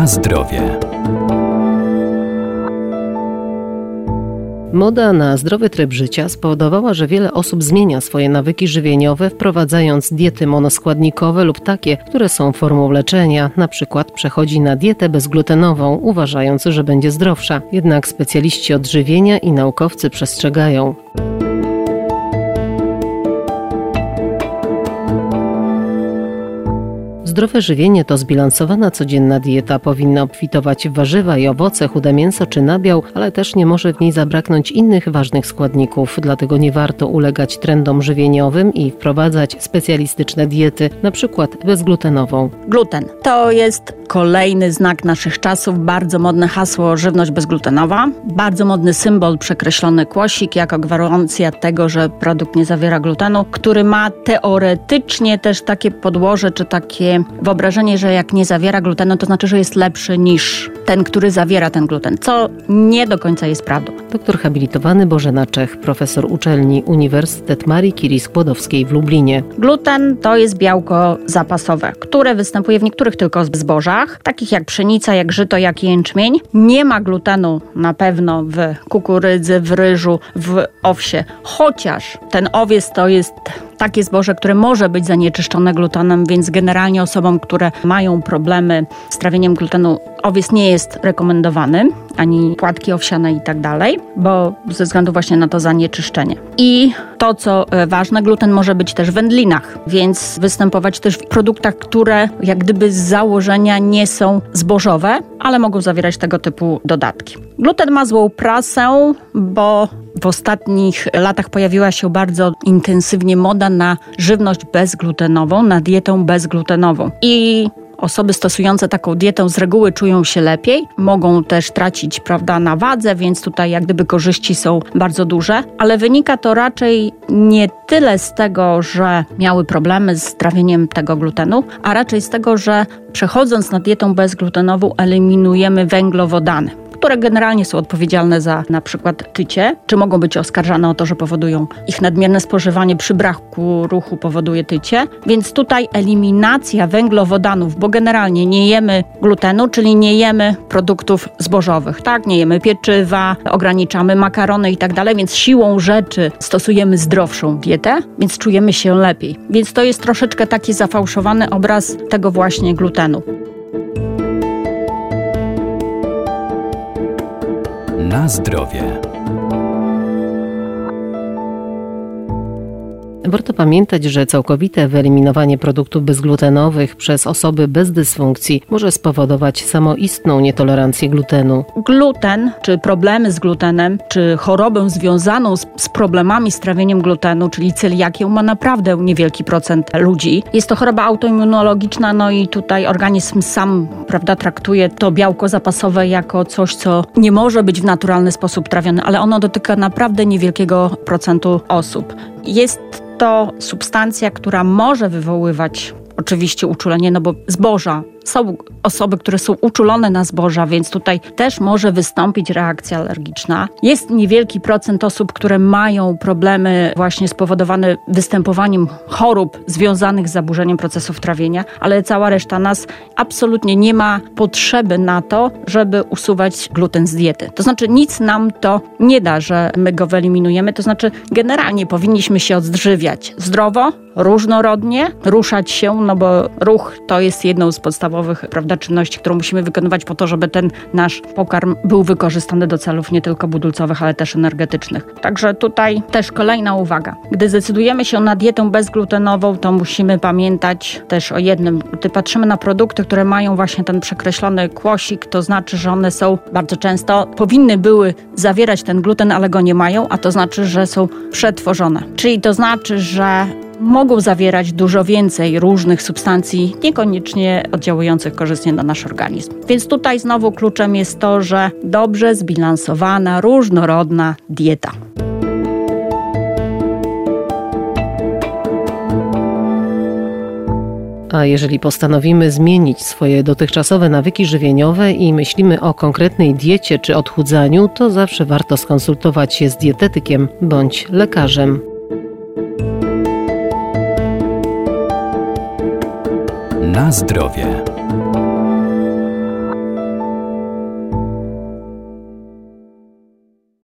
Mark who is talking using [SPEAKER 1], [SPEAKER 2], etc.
[SPEAKER 1] Na zdrowie.
[SPEAKER 2] Moda na zdrowy tryb życia spowodowała, że wiele osób zmienia swoje nawyki żywieniowe, wprowadzając diety monoskładnikowe lub takie, które są formą leczenia. Na przykład przechodzi na dietę bezglutenową, uważając, że będzie zdrowsza. Jednak specjaliści odżywienia i naukowcy przestrzegają. Zdrowe żywienie to zbilansowana codzienna dieta. Powinna obfitować w warzywa i owoce, chude mięso czy nabiał, ale też nie może w niej zabraknąć innych ważnych składników. Dlatego nie warto ulegać trendom żywieniowym i wprowadzać specjalistyczne diety, na przykład bezglutenową.
[SPEAKER 3] Gluten to jest kolejny znak naszych czasów, bardzo modne hasło żywność bezglutenowa, bardzo modny symbol, przekreślony kłosik jako gwarancja tego, że produkt nie zawiera glutenu, który ma teoretycznie też takie podłoże czy takie wyobrażenie, że jak nie zawiera glutenu, to znaczy, że jest lepszy niż ten, który zawiera ten gluten, co nie do końca jest prawdą.
[SPEAKER 2] Doktor habilitowany Bożena Czech, profesor uczelni Uniwersytet Marii Curie-Skłodowskiej w Lublinie.
[SPEAKER 3] Gluten to jest białko zapasowe, które występuje w niektórych tylko zbożach, takich jak pszenica, jak żyto, jak jęczmień. Nie ma glutenu na pewno w kukurydzy, w ryżu, w owsie, chociaż ten owiec to jest takie zboże, które może być zanieczyszczone glutenem, więc generalnie osobom, które mają problemy z trawieniem glutenu, owiec nie jest rekomendowany, ani płatki owsiane i tak dalej, bo ze względu właśnie na to zanieczyszczenie. I to, co ważne, gluten może być też w wędlinach, więc występować też w produktach, które jak gdyby z założenia nie są zbożowe, ale mogą zawierać tego typu dodatki. Gluten ma złą prasę, bo w ostatnich latach pojawiła się bardzo intensywnie moda na żywność bezglutenową, na dietę bezglutenową. I osoby stosujące taką dietę z reguły czują się lepiej, mogą też tracić, na wadze, więc tutaj jak gdyby korzyści są bardzo duże, ale wynika to raczej nie tyle z tego, że miały problemy z trawieniem tego glutenu, a raczej z tego, że przechodząc na dietę bezglutenową eliminujemy węglowodany, które generalnie są odpowiedzialne za na przykład tycie, czy mogą być oskarżane o to, że powodują ich nadmierne spożywanie przy braku ruchu powoduje tycie. Więc tutaj eliminacja węglowodanów, bo generalnie nie jemy glutenu, czyli nie jemy produktów zbożowych, tak? Nie jemy pieczywa, ograniczamy makarony i tak dalej, więc siłą rzeczy stosujemy zdrowszą dietę, więc czujemy się lepiej. Więc to jest troszeczkę taki zafałszowany obraz tego właśnie glutenu.
[SPEAKER 1] Na zdrowie.
[SPEAKER 2] Warto pamiętać, że całkowite wyeliminowanie produktów bezglutenowych przez osoby bez dysfunkcji może spowodować samoistną nietolerancję glutenu.
[SPEAKER 3] Gluten, czy problemy z glutenem, czy chorobę związaną z problemami z trawieniem glutenu, czyli celiakią, ma naprawdę niewielki procent ludzi. Jest to choroba autoimmunologiczna, i tutaj organizm sam, traktuje to białko zapasowe jako coś, co nie może być w naturalny sposób trawione, ale ono dotyka naprawdę niewielkiego procentu osób. Jest to substancja, która może wywoływać oczywiście uczulenie, bo zboża, są osoby, które są uczulone na zboża, więc tutaj też może wystąpić reakcja alergiczna. Jest niewielki procent osób, które mają problemy właśnie spowodowane występowaniem chorób związanych z zaburzeniem procesów trawienia, ale cała reszta nas absolutnie nie ma potrzeby na to, żeby usuwać gluten z diety. To znaczy nic nam to nie da, że my go wyeliminujemy, to znaczy generalnie powinniśmy się odżywiać zdrowo, różnorodnie, ruszać się, bo ruch to jest jedną z podstawowych czynności, którą musimy wykonywać po to, żeby ten nasz pokarm był wykorzystany do celów nie tylko budulcowych, ale też energetycznych. Także tutaj też kolejna uwaga. Gdy zdecydujemy się na dietę bezglutenową, to musimy pamiętać też o jednym. Gdy patrzymy na produkty, które mają właśnie ten przekreślony kłosik, to znaczy, że one są bardzo często, powinny były zawierać ten gluten, ale go nie mają, a to znaczy, że są przetworzone. Czyli to znaczy, że mogą zawierać dużo więcej różnych substancji, niekoniecznie oddziałujących korzystnie na nasz organizm. Więc tutaj znowu kluczem jest to, że dobrze zbilansowana, różnorodna dieta.
[SPEAKER 2] A jeżeli postanowimy zmienić swoje dotychczasowe nawyki żywieniowe i myślimy o konkretnej diecie czy odchudzaniu, to zawsze warto skonsultować się z dietetykiem bądź lekarzem.
[SPEAKER 1] Na zdrowie.